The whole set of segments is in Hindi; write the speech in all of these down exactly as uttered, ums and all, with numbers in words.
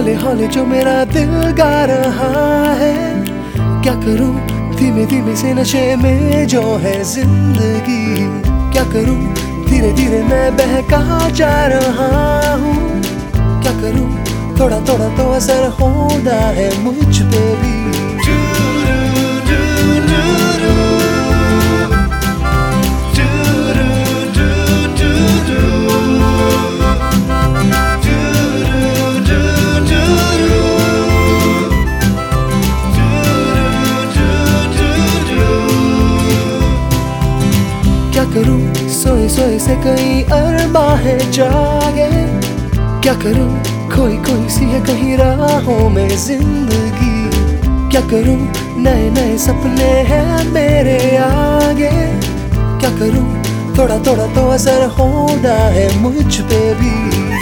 हौले हौले जो मेरा दिल गा रहा है। क्या करूं धीमे धीमे से नशे में जो है जिंदगी, क्या करूं धीरे धीरे मैं बहका जा रहा हूँ। क्या करूं थोड़ा थोड़ा तो असर होना है मुझ पे भी। क्या करूं सोए सोए से कई अरमा है जागे। क्या करूं खोई खोई सी है कहीं राहों में जिंदगी। क्या करूं नए नए सपने हैं मेरे आगे। क्या करूं थोड़ा थोड़ा तो असर होना है मुझ पे भी।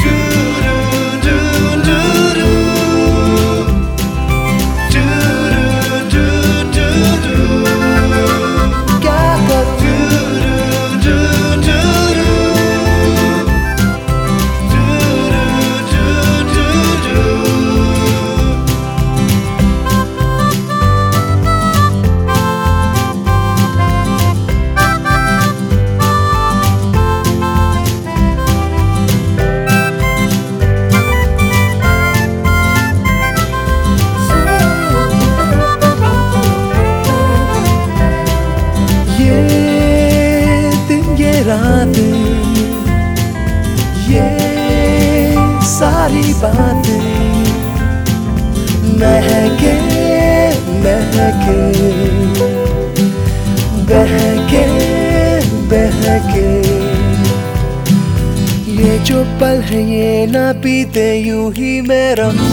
रातें ये सारी बातें महके महके बहके बहके, ये जो पल है ये ना बीते यूं ही मैं रहूं।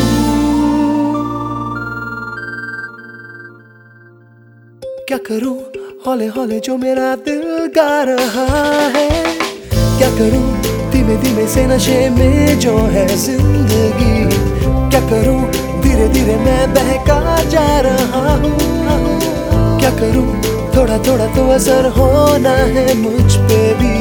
क्या करूं हौले हौले जो मेरा दिल गा रहा है। क्या करूं धीमे धीमे से नशे में जो है जिंदगी। क्या करूं धीरे धीरे मैं बहका जा रहा हूँ। क्या करूं थोड़ा थोड़ा तो असर होना है मुझ पे भी।